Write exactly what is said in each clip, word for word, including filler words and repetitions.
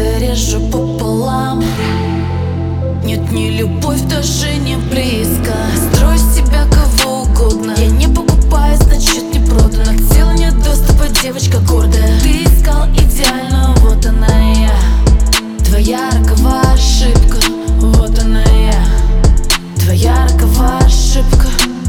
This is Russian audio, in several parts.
сердце режу пополам. Нет, не любовь, даже не близко. Строй из себя кого угодно. Я не покупаю, значит не продано. К телу нет доступа, девочка гордая. Ты искал идеальную, вот она я. Твоя роковая ошибка, вот она я. Твоя роковая ошибка.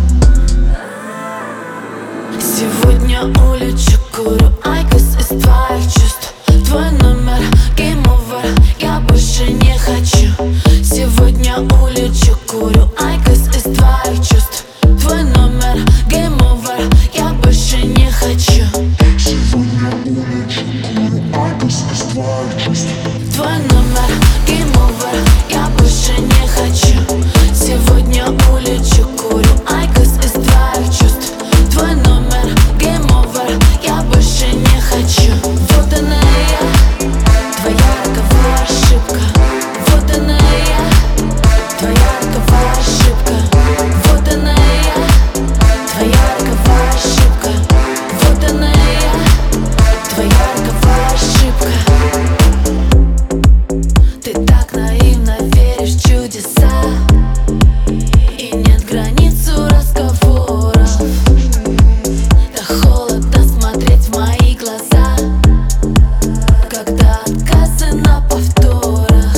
Сегодня улечу, курю айкос из твоих чувств. Твой номер, game over, я больше не хочу. Сегодня улечу, курю айкос из твоих чувств. Твой номер, game over, я больше не хочу. Сегодня улечу, курю айкос из твоих чувств. Твой номер, game over, я больше не хочу. Сегодня улечу, курю айкос из твоих чувств. Твой номер, game over, я больше не хочу. Вот она я, твоя роковая ошибка. Вот она я, твоя роковая ошибка. Вот она я, твоя роковая ошибка. Вот она я, твоя роковая ошибка. Ты так наивно веришь в чудеса, и нет границ у разговоров. Так холодно смотреть в мои глаза, когда отказы на повторах.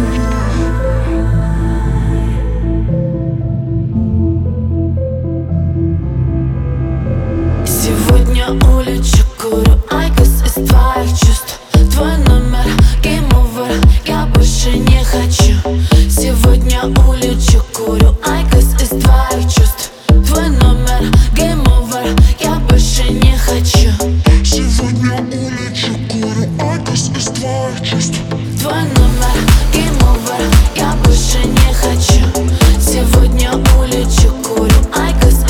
Сегодня улечу, курю айкос из твоих чувств. Твой номер, game over, я больше не хочу. Сегодня улечу, курю айкос из твоих чувств. Твой номер, game over, я больше не хочу. Сегодня улечу, курю айкос из твоих чувств. Твой номер, game over, я больше не хочу. Сегодня улечу, курю айкос